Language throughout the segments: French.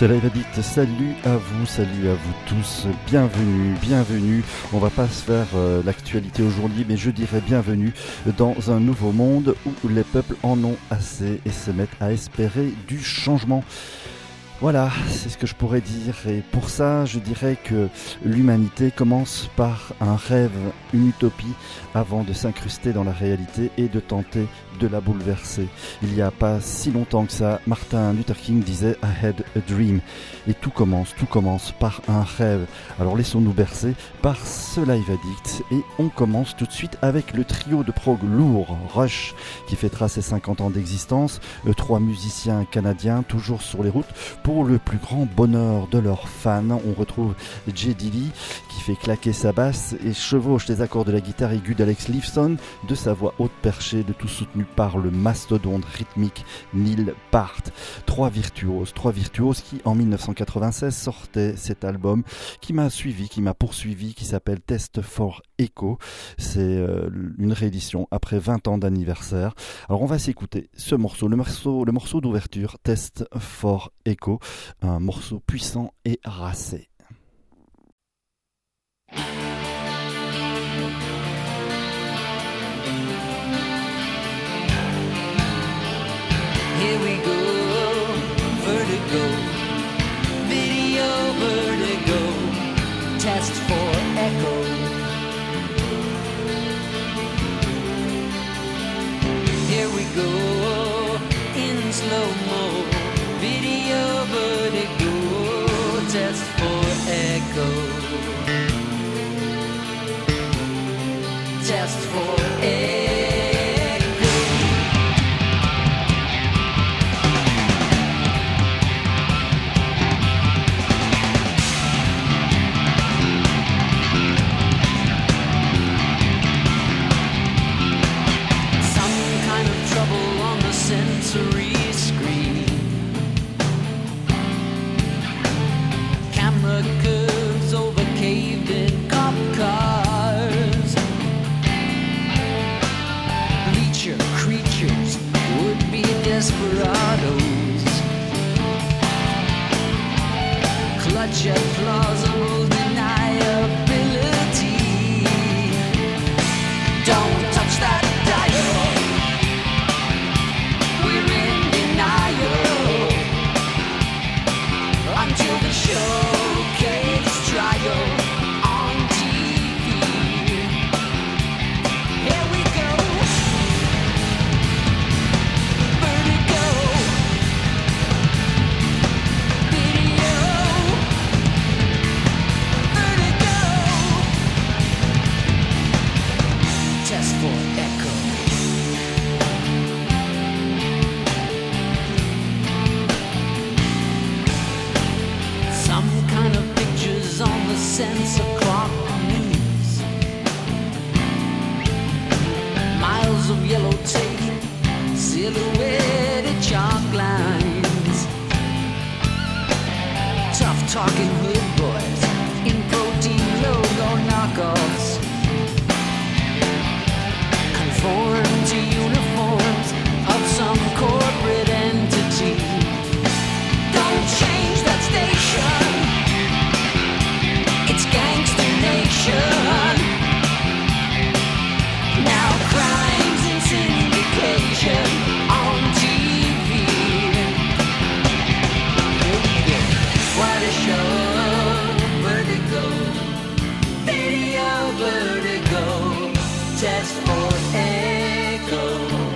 C'est Live Addict, salut à vous tous, bienvenue. On va pas se faire l'actualité aujourd'hui, mais je dirais bienvenue dans un nouveau monde où les peuples en ont assez et se mettent à espérer du changement. Voilà, c'est ce que je pourrais dire, et pour ça je dirais que l'humanité commence par un rêve, une utopie, avant de s'incruster dans la réalité et de tenter de la bouleverser. Il n'y a pas si longtemps que ça, Martin Luther King disait « I had a dream ». Et tout commence par un rêve. Alors laissons-nous bercer par ce Live Addict, et on commence tout de suite avec le trio de prog lourd, Rush, qui fêtera ses 50 ans d'existence, 3 musiciens canadiens, toujours sur les routes, pour le plus grand bonheur de leurs fans. On retrouve Jay Dilley qui fait claquer sa basse et chevauche les accords de la guitare aiguë d'Alex Lifeson, de sa voix haute perchée, de tout soutenu par le mastodonte rythmique Neil Peart. Trois virtuoses qui en 1996 sortaient cet album qui m'a poursuivi, qui s'appelle Test for Echo. C'est une réédition après 20 ans d'anniversaire. Alors on va s'écouter ce morceau, le morceau d'ouverture, Test for Echo, un morceau puissant et racé. Here we go, vertigo, video vertigo, test for echo. Here we go, in slow-mo, video vertigo, test for echo. Test for echo. Sensory screen, camera curves over caved-in cop cars, bleacher creatures, would-be desperados, clutch at plausible deniability. Don't touch that dial. Until the showcase trial on TV. Here we go. Vertigo. Video. Vertigo. Test for echo. On the sensor clock news, miles of yellow tape, silhouetted chalk lines, tough talking hood boys in protein logo knockoffs, conform to uniforms of some corporate entity. Don't change that station. It's Gangster Nation. Now crimes and syndication on TV. What a show. Vertigo. Video vertigo. Test for echo.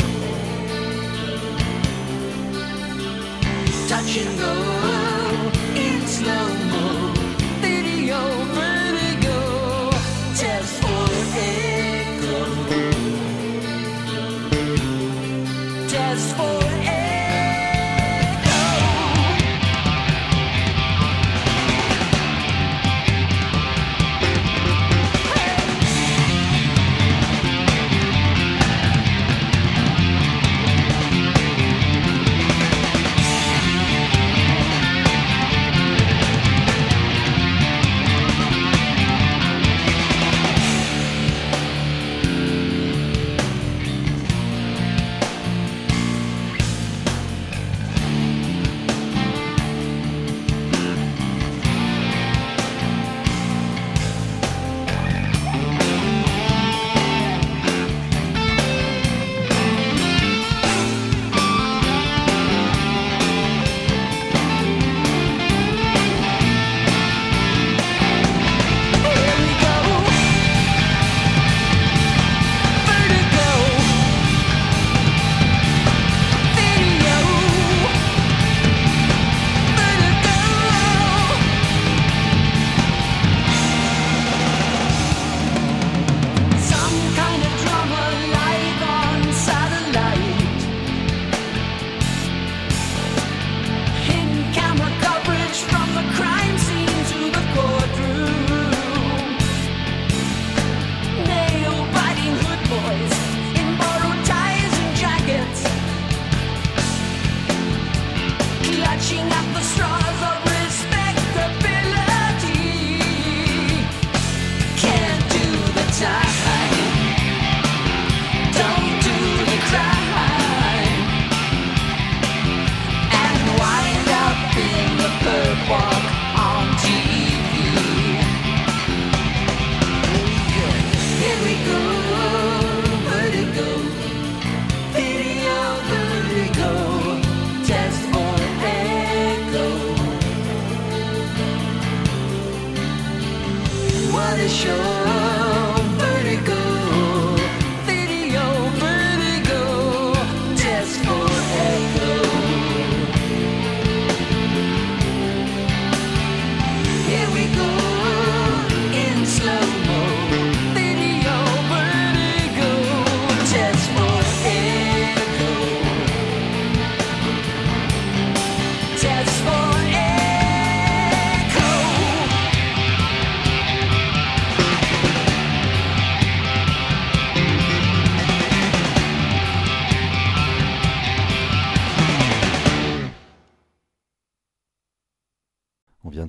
Touch and go in slow-mo. Video vertigo, test for echo. Test for echo.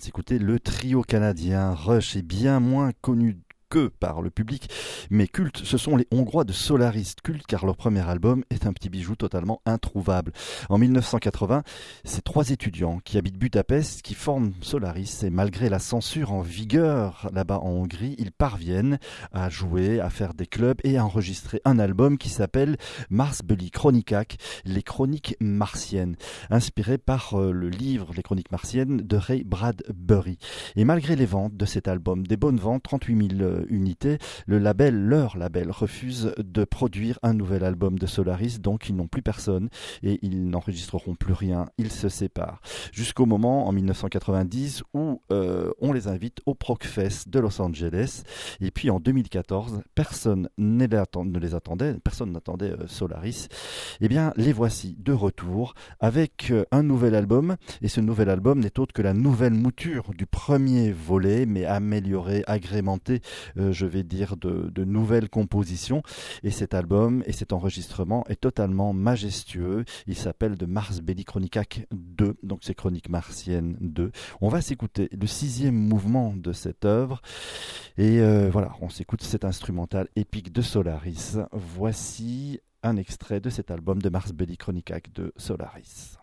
s'écouter le trio canadien Rush, est bien moins connu que par le public, mais culte, ce sont les Hongrois de Solaris, culte car leur premier album est un petit bijou totalement introuvable. En 1980, c'est 3 étudiants qui habitent Budapest qui forment Solaris et malgré la censure en vigueur là-bas en Hongrie, ils parviennent à jouer, à faire des clubs et à enregistrer un album qui s'appelle Marsbeli Chronikák, les chroniques martiennes, inspiré par le livre Les chroniques martiennes de Ray Bradbury. Et malgré les ventes de cet album, des bonnes ventes, 38 000 unités, leur label refuse de produire un nouvel album de Solaris, donc ils n'ont plus personne et ils n'enregistreront plus rien, ils se séparent. Jusqu'au moment, en 1990, où on les invite au Progfest de Los Angeles, et puis en 2014, personne ne les attendait, personne n'attendait Solaris, et bien les voici de retour avec un nouvel album, et ce nouvel album n'est autre que la nouvelle mouture du premier volet, mais amélioré, agrémenté, je vais dire, de nouvelles compositions. Et cet album et cet enregistrement est totalement majestueux. Il s'appelle de Marsbeli Chronikák 2, donc c'est Chroniques martiennes 2. On va s'écouter le 6e mouvement de cette œuvre. Et voilà, on s'écoute cet instrumental épique de Solaris. Voici un extrait de cet album de Marsbeli Chronikák de Solaris.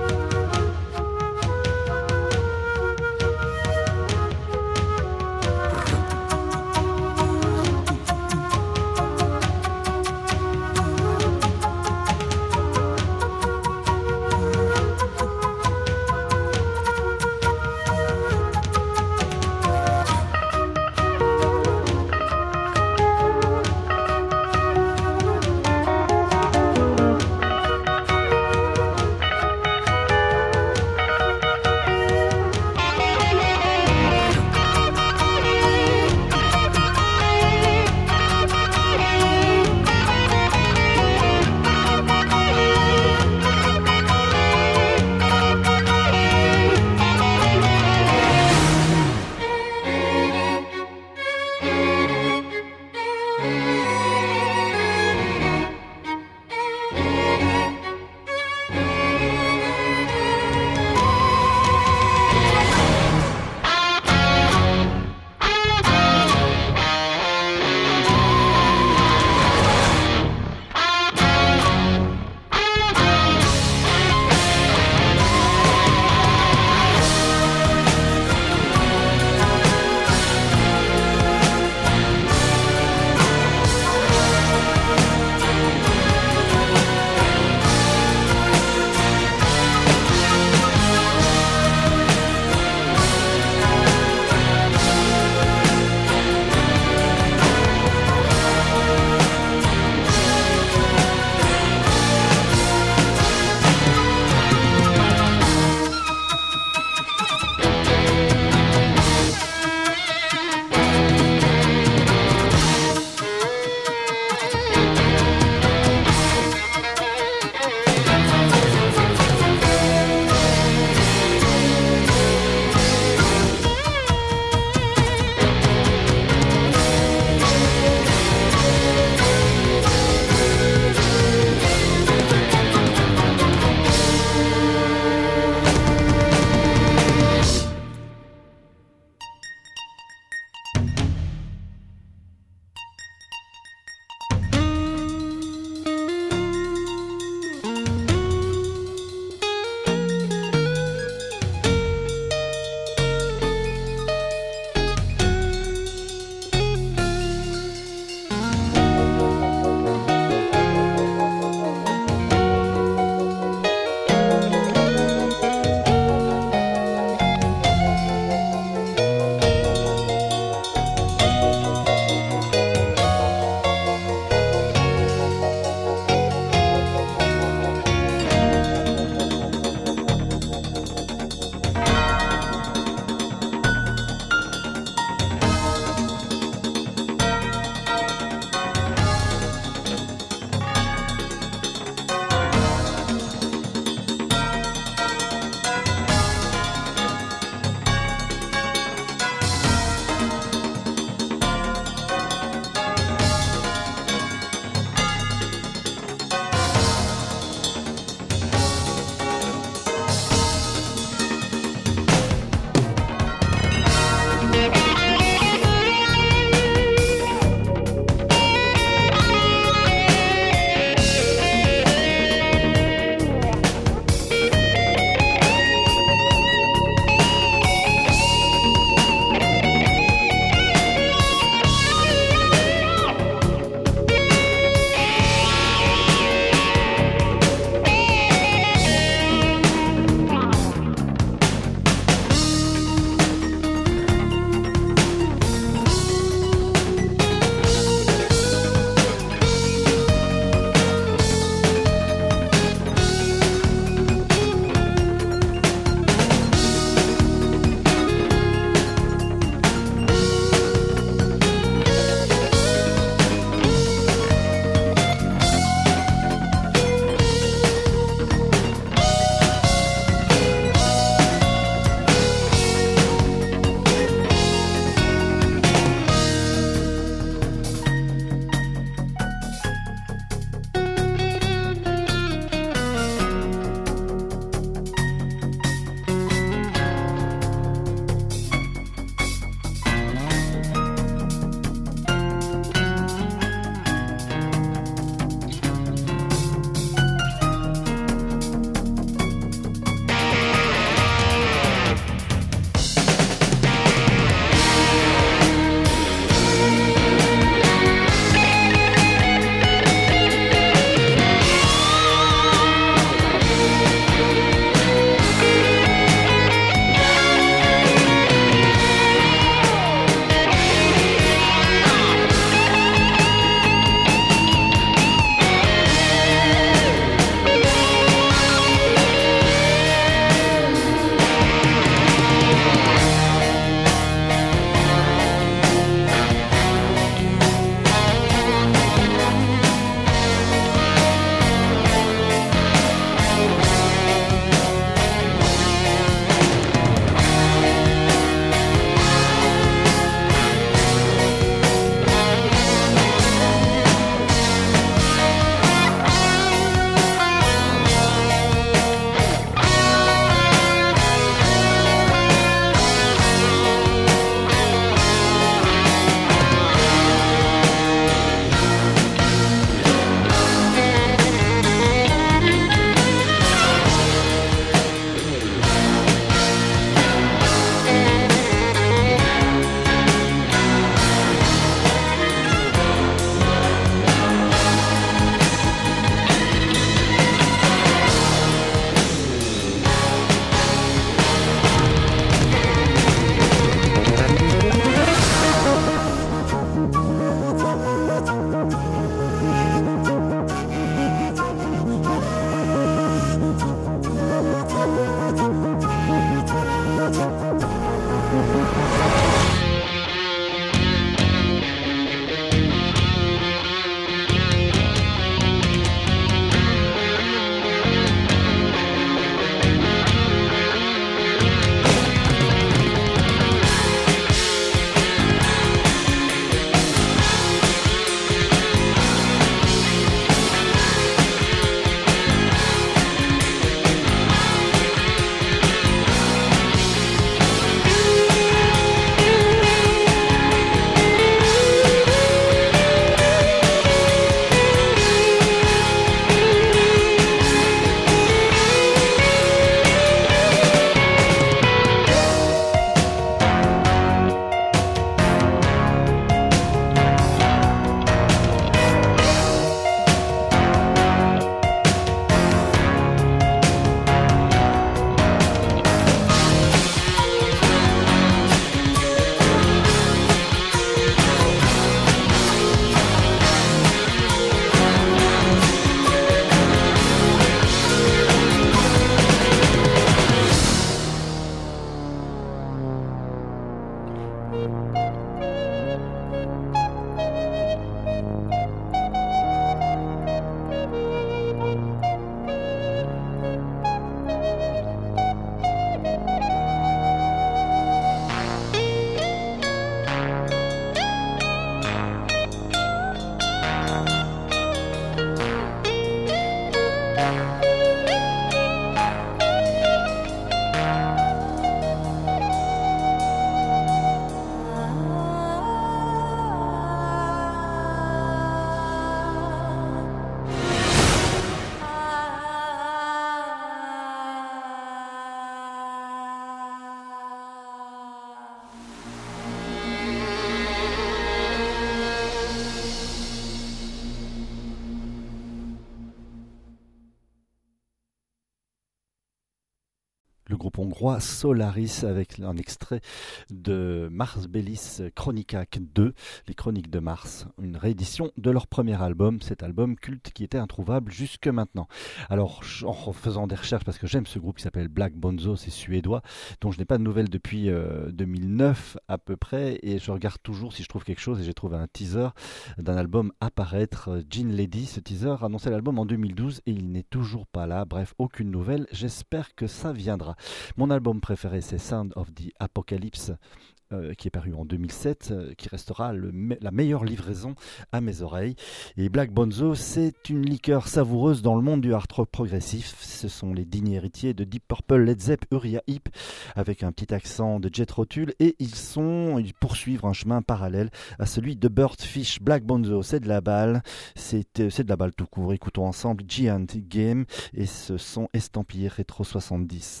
groupe hongrois Solaris avec un extrait de Mars Bellis Chronicak 2, les Chroniques de Mars, une réédition de leur premier album, cet album culte qui était introuvable jusque maintenant. Alors en faisant des recherches, parce que j'aime ce groupe qui s'appelle Black Bonzo, c'est suédois, dont je n'ai pas de nouvelles depuis 2009 à peu près, et je regarde toujours si je trouve quelque chose, et j'ai trouvé un teaser d'un album apparaître, Gin Lady. Ce teaser annonçait l'album en 2012 et il n'est toujours pas là. Bref, aucune nouvelle. J'espère que ça viendra. Mon album préféré, c'est Sound of the Apocalypse, qui est paru en 2007, qui restera la meilleure livraison à mes oreilles. Et Black Bonzo, c'est une liqueur savoureuse dans le monde du hard rock progressif. Ce sont les dignes héritiers de Deep Purple, Led Zepp, Uriah Heep, avec un petit accent de Jethro Tull, et ils poursuivent un chemin parallèle à celui de Birdfish. Black Bonzo, c'est de la balle, c'est de la balle tout court. Écoutons ensemble Giant Game et ce son estampillé rétro 70.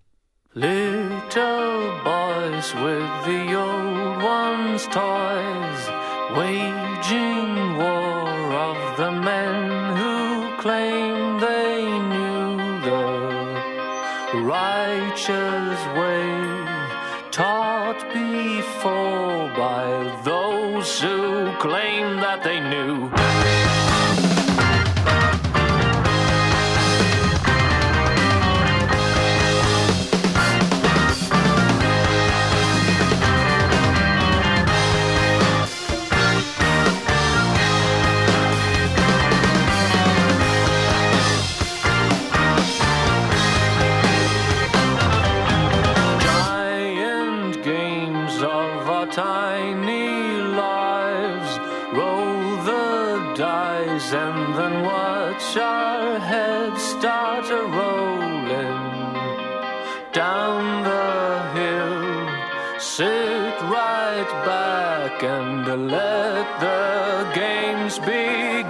Little boys with the old ones' toys, waging war of the men who claim they knew the righteous way, taught before by those who claim that they knew. Tiny lives, roll the dice and then watch our heads start a rolling down the hill. Sit right back and let the games begin.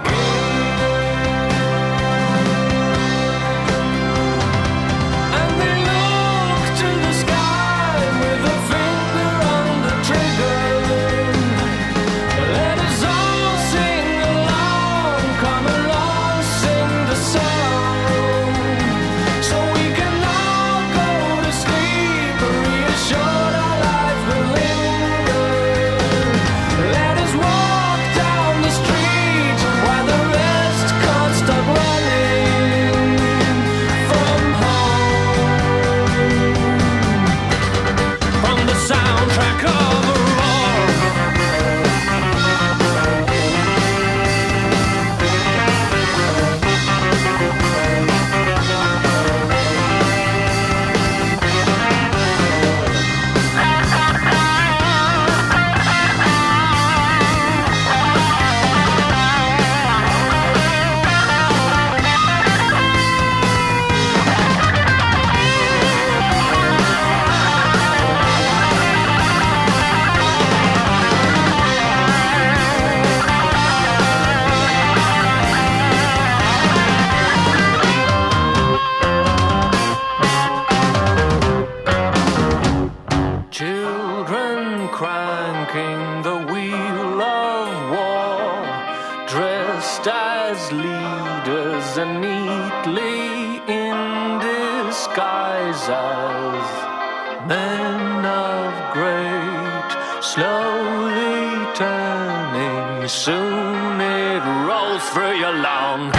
Soon it rolls through your lawn.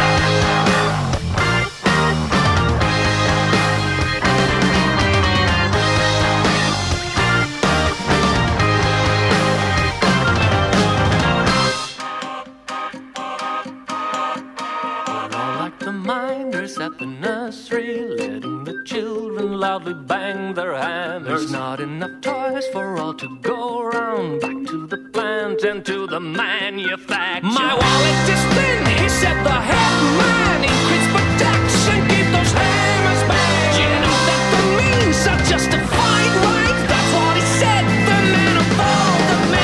At the nursery, letting the children loudly bang their hammers. There's not enough toys for all to go around. Back to the plant and to the manufacturer. My wallet is thin, he said, the head man. Increase protection, keep those hammers back. You know that the means are justified, right? That's what he said, the man of all the men.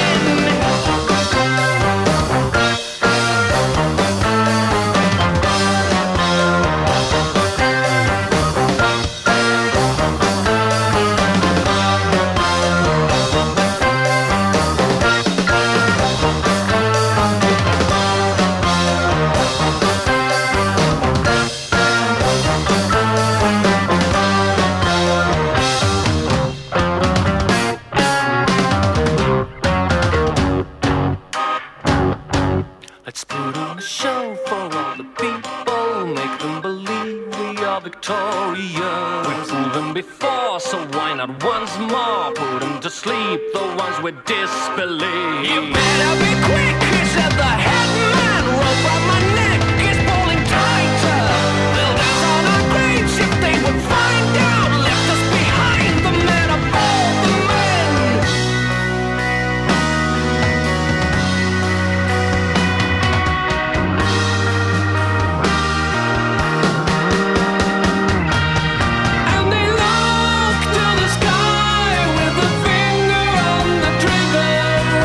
are victorious. We've proven before, so why not once more? Put them to sleep, the ones with disbelief. You better be quick, he said the headman. Rope around my neck is pulling tighter. They'll dance on our graves if they would find out. Left us behind, the men of all the men. And they look to the sky with a finger on the trigger.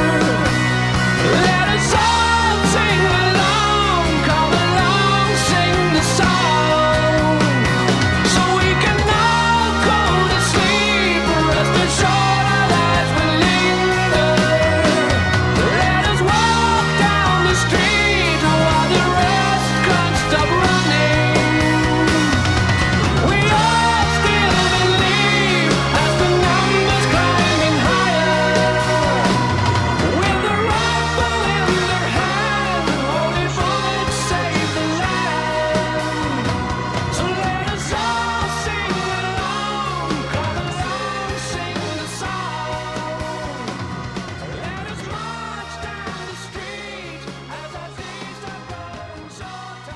Let us all sing along, come along, sing the song. So we can all go to sleep, rest assured our lives will linger. Let us walk down the street while the rest can't stop running. We all still believe as the numbers climbing higher. With a rifle in their hand, only bullets save the land. So let us all sing along, come along, sing the song. Let us march down the street as our days are growing shorter.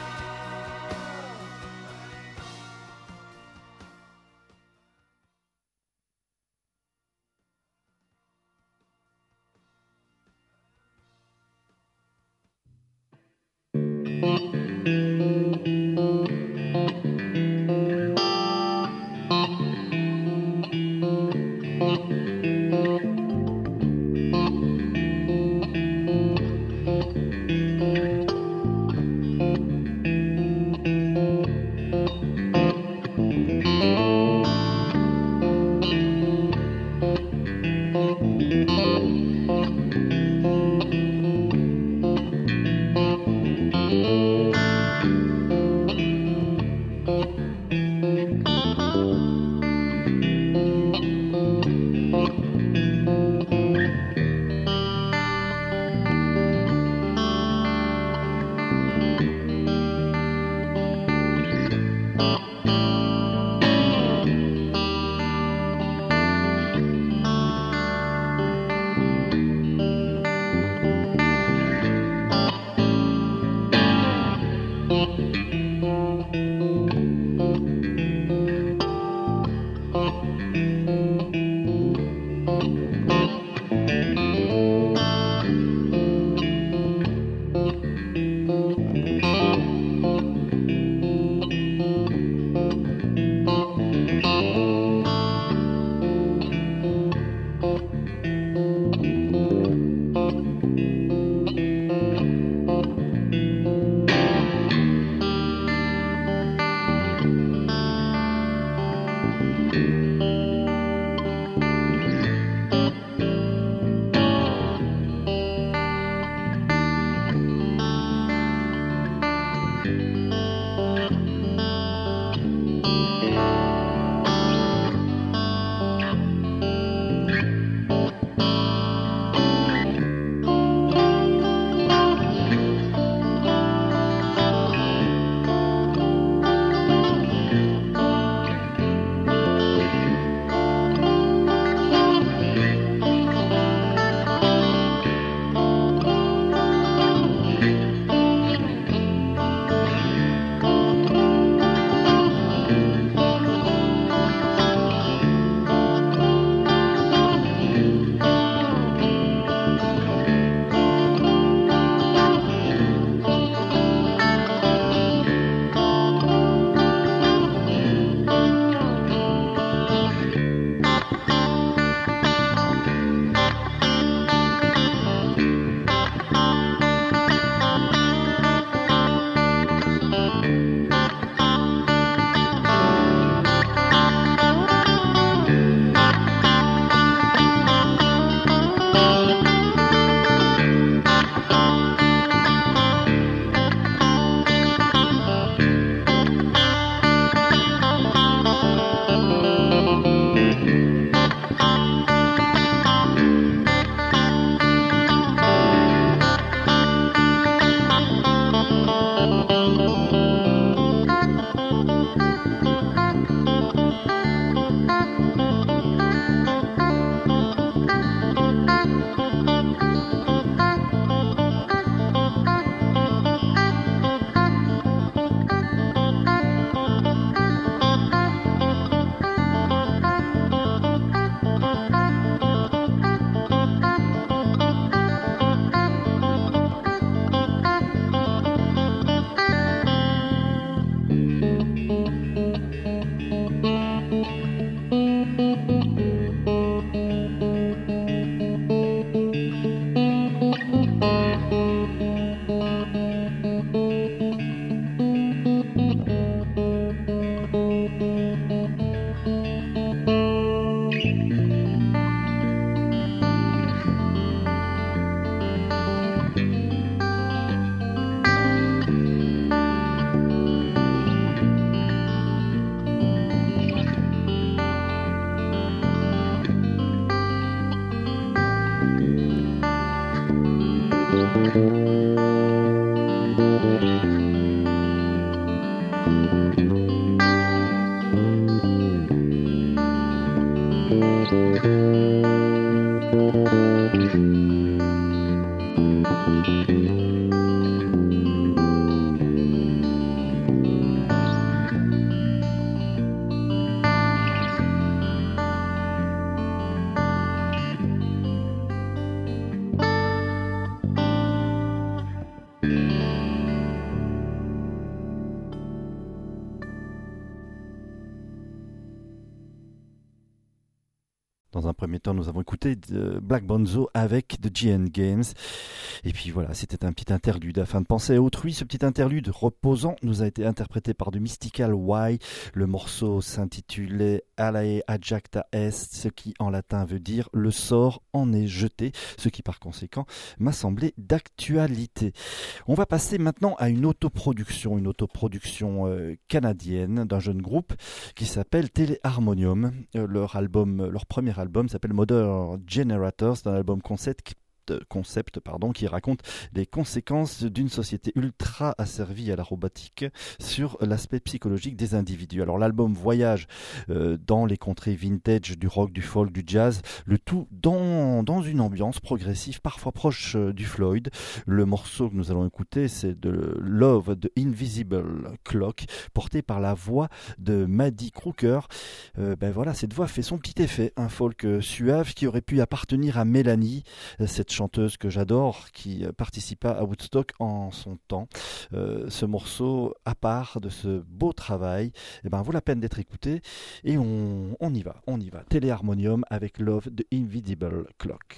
Dans un premier temps, nous avons écouté Black Bonzo avec The GN Games. Et puis voilà, c'était un petit interlude afin de penser à autrui. Ce petit interlude reposant nous a été interprété par The Mystical Why. Le morceau s'intitulait Alae Adjacta Est, ce qui en latin veut dire le sort en est jeté, ce qui par conséquent m'a semblé d'actualité. On va passer maintenant à une autoproduction canadienne d'un jeune groupe qui s'appelle Téléharmonium. Leur premier album s'appelle Modern Generators, c'est un album concept qui raconte les conséquences d'une société ultra asservie à la robotique sur l'aspect psychologique des individus. Alors l'album voyage dans les contrées vintage du rock, du folk, du jazz, le tout dans une ambiance progressive, parfois proche du Floyd. Le morceau que nous allons écouter, c'est de Love the Invisible Clock, porté par la voix de Maddie Crooker. Voilà, cette voix fait son petit effet, un folk suave qui aurait pu appartenir à Mélanie, cette chanteuse que j'adore, qui participa à Woodstock en son temps. Ce morceau, à part de ce beau travail, vaut la peine d'être écouté. Et on y va. Téléharmonium avec Love the Invisible Clock.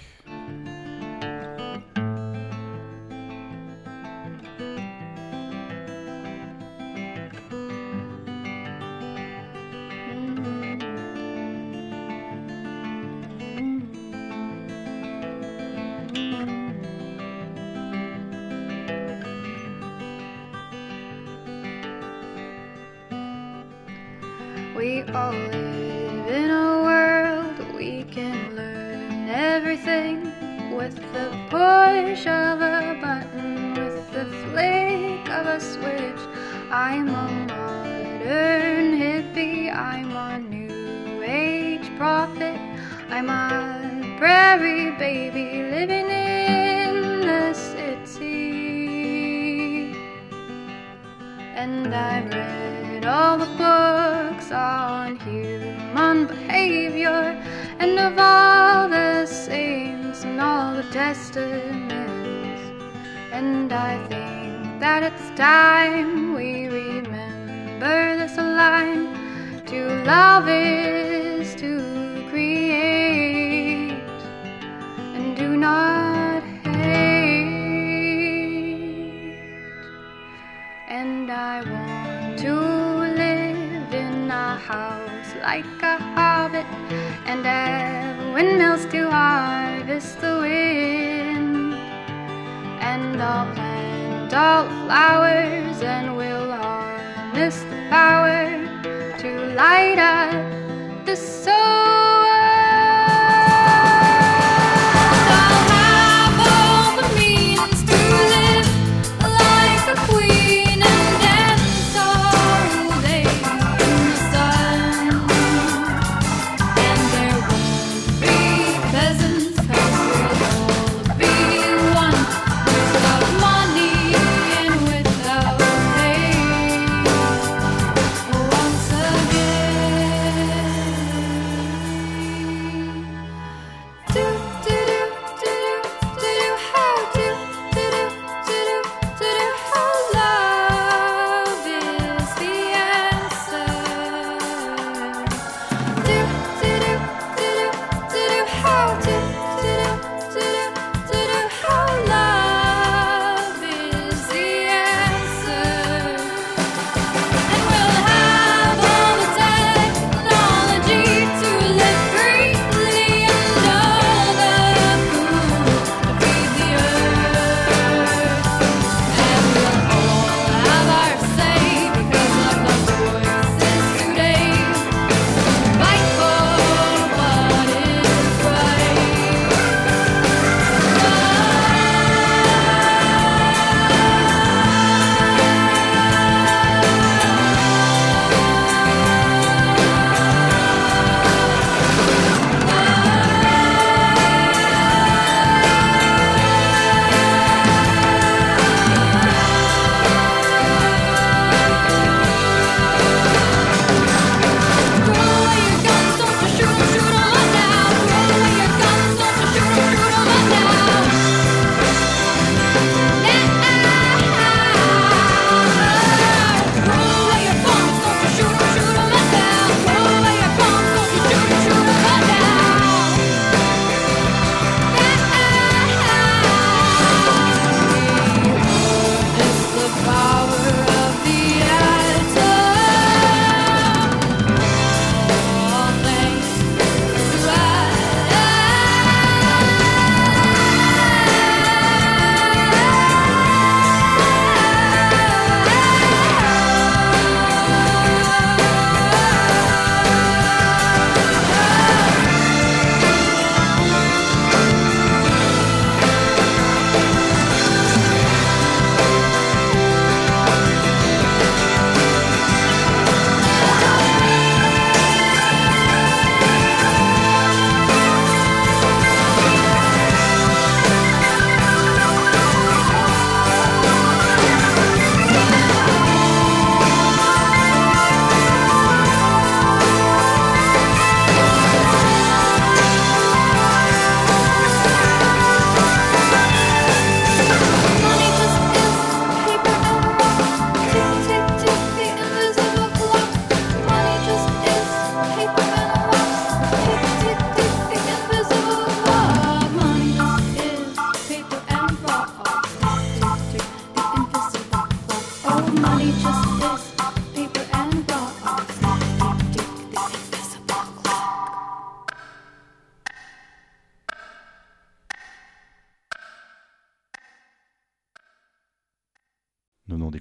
We all live in a world we can learn everything with the push of a button, with the flick of a switch. I'm a modern hippie, I'm a new age prophet, I'm a prairie baby living in the city. And I've read all the books on human behavior, and of all the saints and all the testaments. And I think that it's time we remember this line: to love is to create, and do not hate. And I want to live in a house like a hobbit, and have windmills to harvest the wind. And I'll plant all the flowers, and we'll harness the power to light up the soul.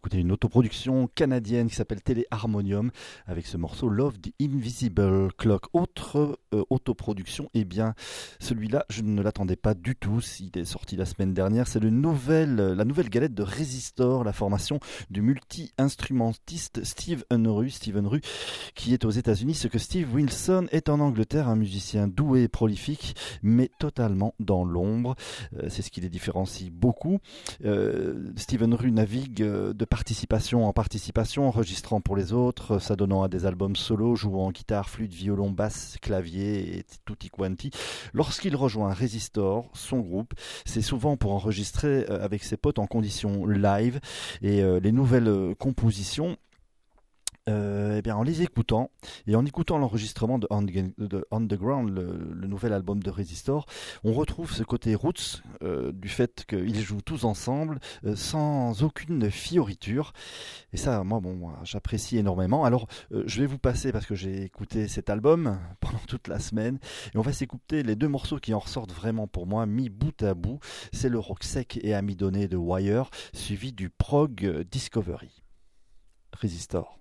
écouter une autoproduction canadienne qui s'appelle Téléharmonium avec ce morceau Love the Invisible Clock. Autre autoproduction, eh bien celui-là je ne l'attendais pas du tout, il est sorti la semaine dernière, c'est la nouvelle galette de Resistor, la formation du multi-instrumentiste Steven Rue qui est aux États-Unis, ce que Steve Wilson est en Angleterre, un musicien doué et prolifique mais totalement dans l'ombre. C'est ce qui les différencie beaucoup. Steven Rue navigue de participation en participation, enregistrant pour les autres, s'adonnant à des albums solo, jouant guitare, flûte, violon, basse, clavier et tutti quanti. Lorsqu'il rejoint Resistor, son groupe, c'est souvent pour enregistrer avec ses potes en conditions live, et les nouvelles compositions, eh bien, en les écoutant et en écoutant l'enregistrement de Underground, le nouvel album de Resistor, on retrouve ce côté roots du fait qu'ils jouent tous ensemble sans aucune fioriture, et ça moi j'apprécie énormément. Alors je vais vous passer, parce que j'ai écouté cet album pendant toute la semaine, et on va s'écouter les deux morceaux qui en ressortent vraiment pour moi mis bout à bout. C'est le rock sec et amidonné de Wire, suivi du prog Discovery. Resistor.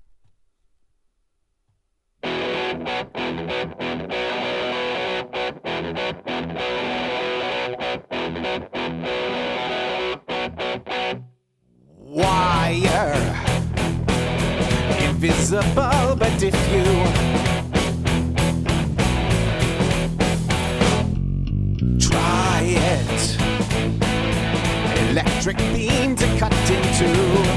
Wire, invisible, but if you try it, electric beam to cut into.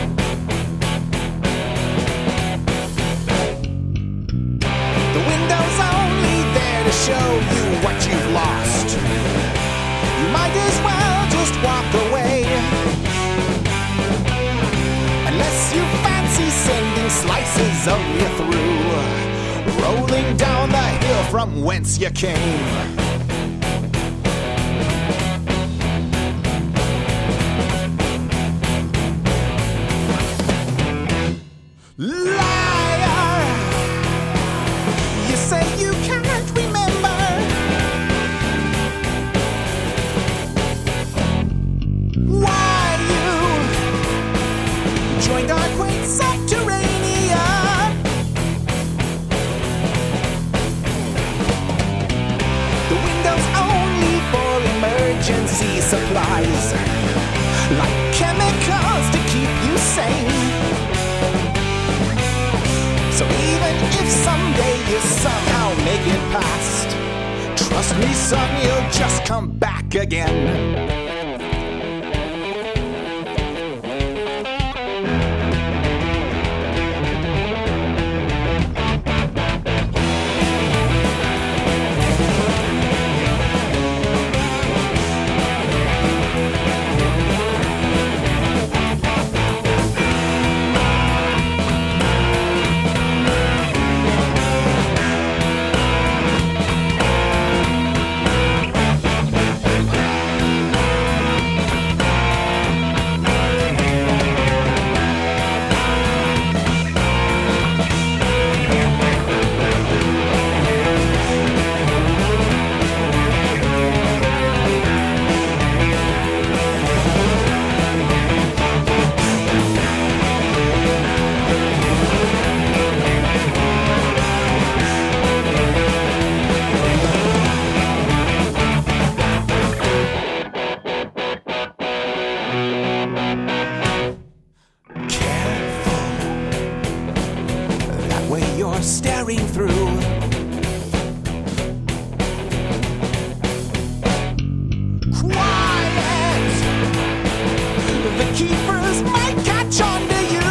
The window's only there to show you what you've lost. You might as well just walk away, unless you fancy sending slices of you through, rolling down the hill from whence you came. Liar, you say you can't remember. Why you joined our quaint subterranea? The window's only for emergency supplies, like chemicals to keep you sane. So even if someday you somehow make it past, trust me son, you'll just come back again. Staring through. Quiet! The keepers might catch on to you.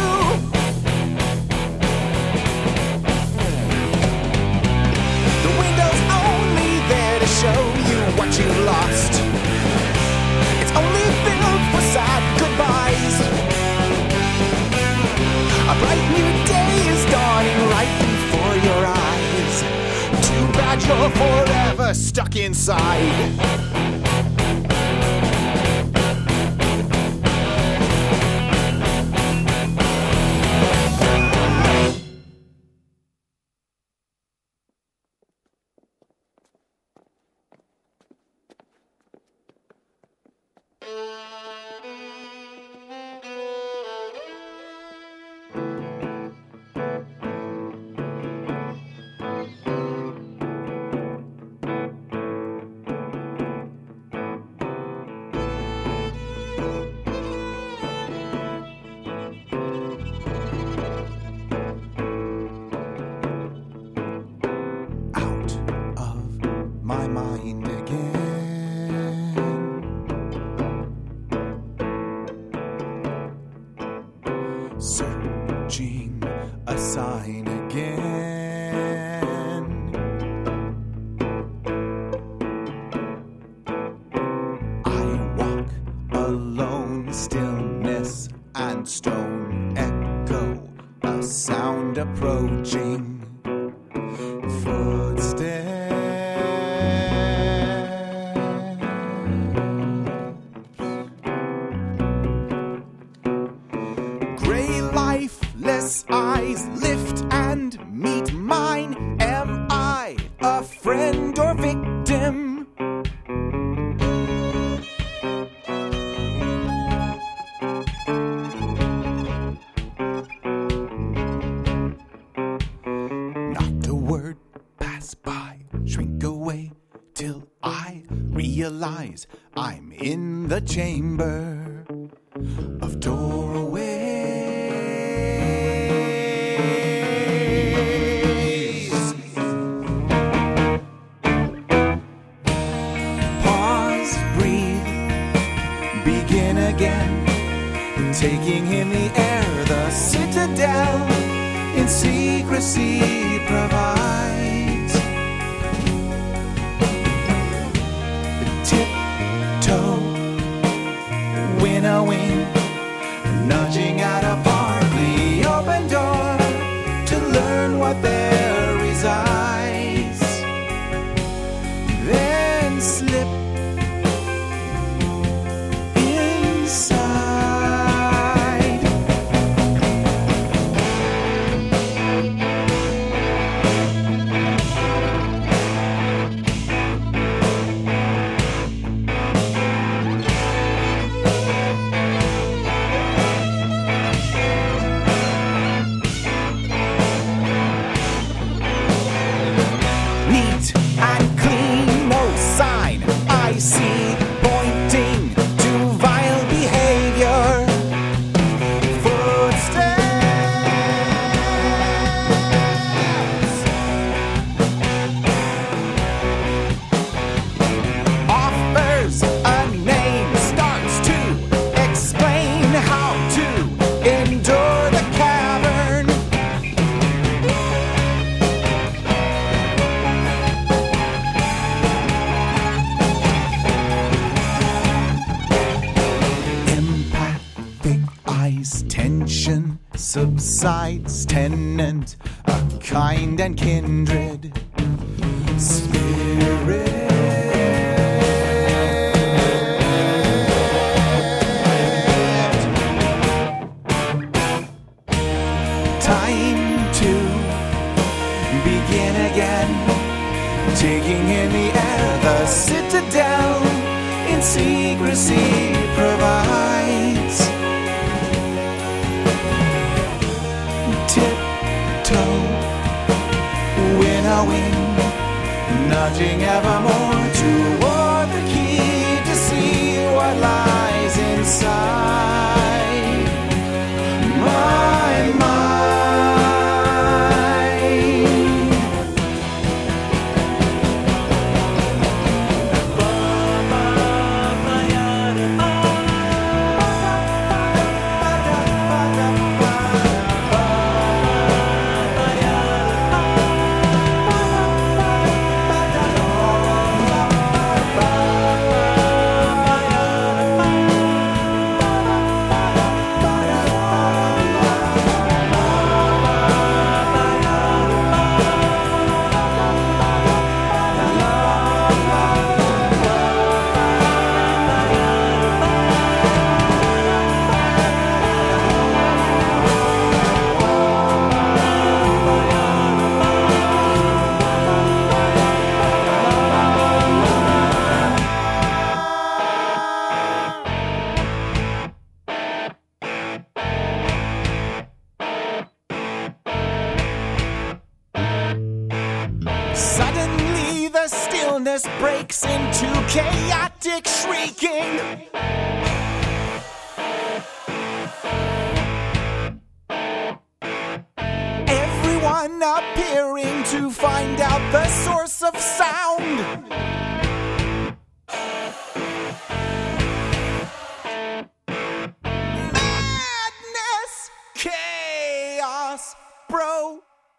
The window's only there to show you what you lost. It's only filled for sad goodbyes. A bright new day is dawning right before your eyes. Too bad you're forever stuck inside. mine again. I walk alone, stillness and stone echo, a sound approaching. Gray lifeless eyes lift and meet mine. Am I a friend or victim? Not a word pass by, shrink away till I realize I'm in the chamber of doorways. Pause, breathe, begin again, taking in the air. The citadel in secrecy provides. Tiptoe, winnowing, nudging at a partly open door to learn what there resides. Then slip inside. Neat and clean, no sign I see pointing to vile behavior. Footsteps offers a name, starts to explain how to endure the cavern. Empathic eyes, tension subsides, tenant, a kind and kindred spirit. Time to begin again, taking in the air. The citadel in secrecy provides. Tiptoe, winnowing, nudging evermore toward the key to see what lies inside my mind. Suddenly the stillness breaks into chaotic shrieking. Everyone appearing to find out the source of sound. Madness, chaos, broken.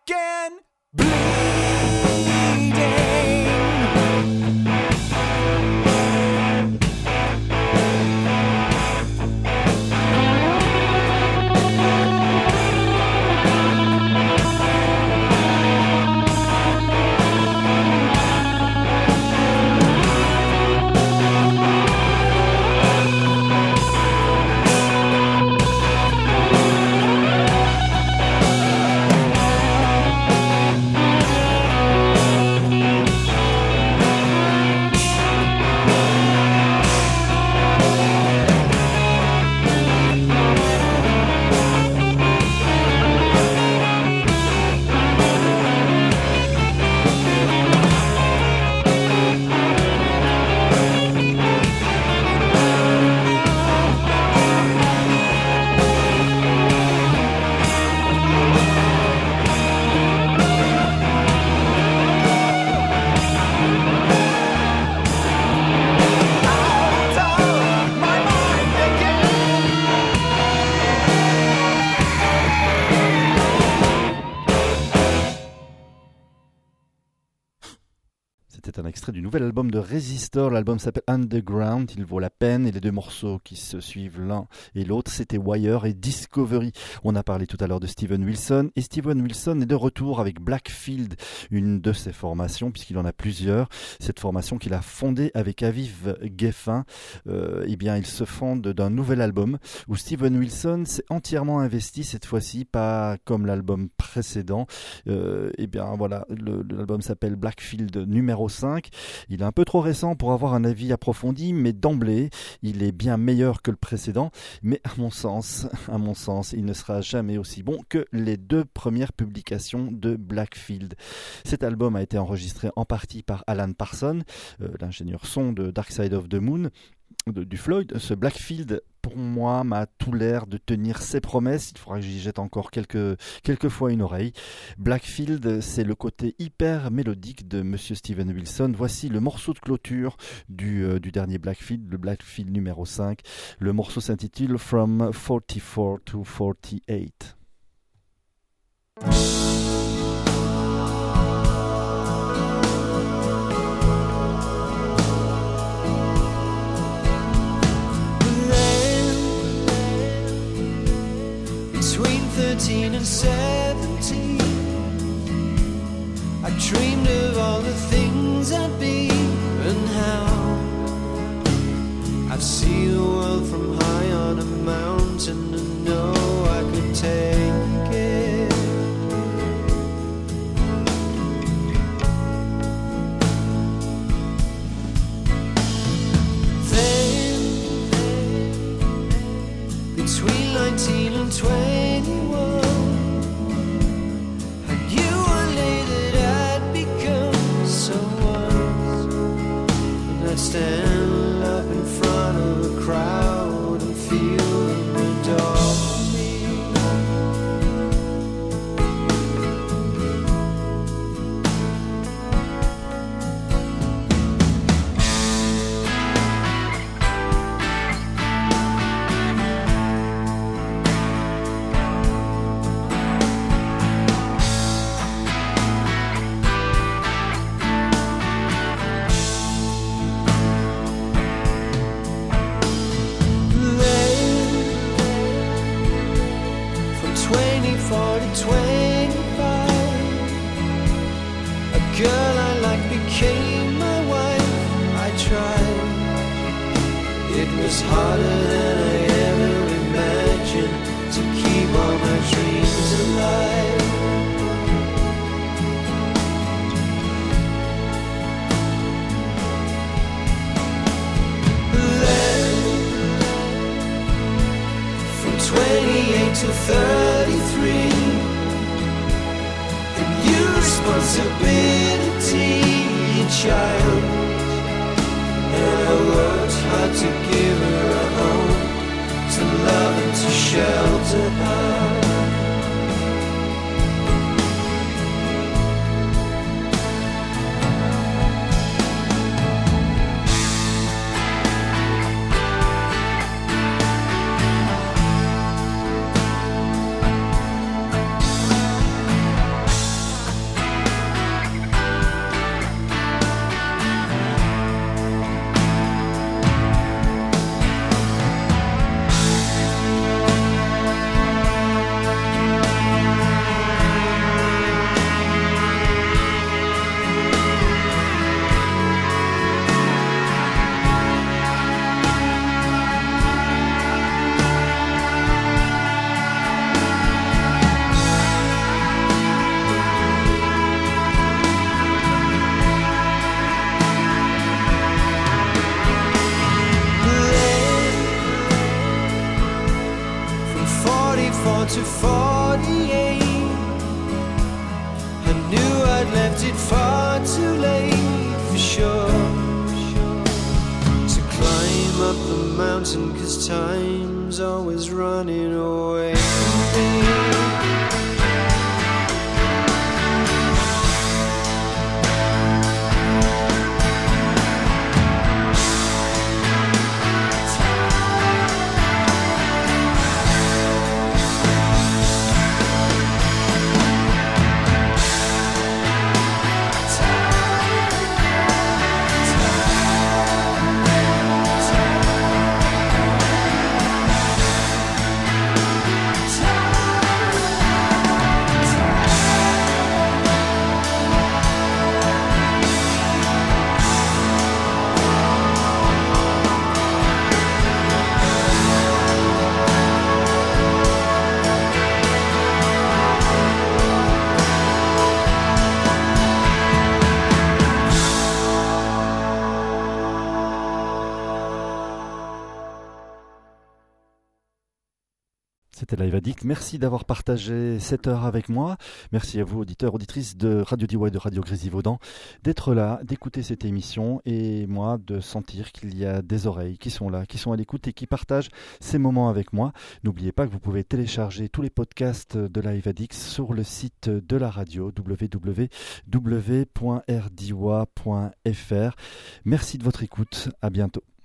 C'était un extrait du nouvel album de Resistor. L'album s'appelle Underground. Il vaut la peine. Et les deux morceaux qui se suivent l'un et l'autre, c'était Wire et Discovery. On a parlé tout à l'heure de Steven Wilson. Et Steven Wilson est de retour avec Blackfield, une de ses formations, puisqu'il en a plusieurs. Cette formation qu'il a fondée avec Aviv Geffen, eh bien, il se fonde d'un nouvel album où Steven Wilson s'est entièrement investi cette fois-ci, pas comme l'album précédent. Eh bien, voilà, l'album s'appelle Blackfield numéro 5. Il est un peu trop récent pour avoir un avis approfondi, mais d'emblée, il est bien meilleur que le précédent. Mais à mon sens, il ne sera jamais aussi bon que les deux premières publications de Blackfield. Cet album a été enregistré en partie par Alan Parsons, l'ingénieur son de Dark Side of the Moon, du Floyd. Ce Blackfield, pour moi, m'a tout l'air de tenir ses promesses. Il faudra que j'y jette encore quelques fois une oreille. Blackfield, c'est le côté hyper mélodique de Monsieur Steven Wilson. Voici le morceau de clôture du dernier Blackfield, le Blackfield numéro 5. Le morceau s'intitule From 44 to 48. Between 13 and 17, I dreamed of all the things I'd be and how I'd see the world from high on a mountain and know I could take it. Then, between 19 and 21, I knew one day that I'd become someone, and I'd stand up in front of a crowd and feel them adore me. From 24 to 25, a girl I liked became my wife. I tried. It was harder than I ever imagined to keep all my dreams alive. Then, from 28 to 33, a new responsibility, a child, and I worked hard to give her a home, to love and to shelter her. To 48, I knew I'd left it far too late for sure to climb up the mountain, 'cause time's always running away from me. c'était Live Addict. Merci d'avoir partagé cette heure avec moi. Merci à vous, auditeurs, auditrices de Radio Diwa et de Radio Grésivaudan, d'être là, d'écouter cette émission et moi de sentir qu'il y a des oreilles qui sont là, qui sont à l'écoute et qui partagent ces moments avec moi. N'oubliez pas que vous pouvez télécharger tous les podcasts de Live Addict sur le site de la radio www.rdiwa.fr. Merci de votre écoute. À bientôt.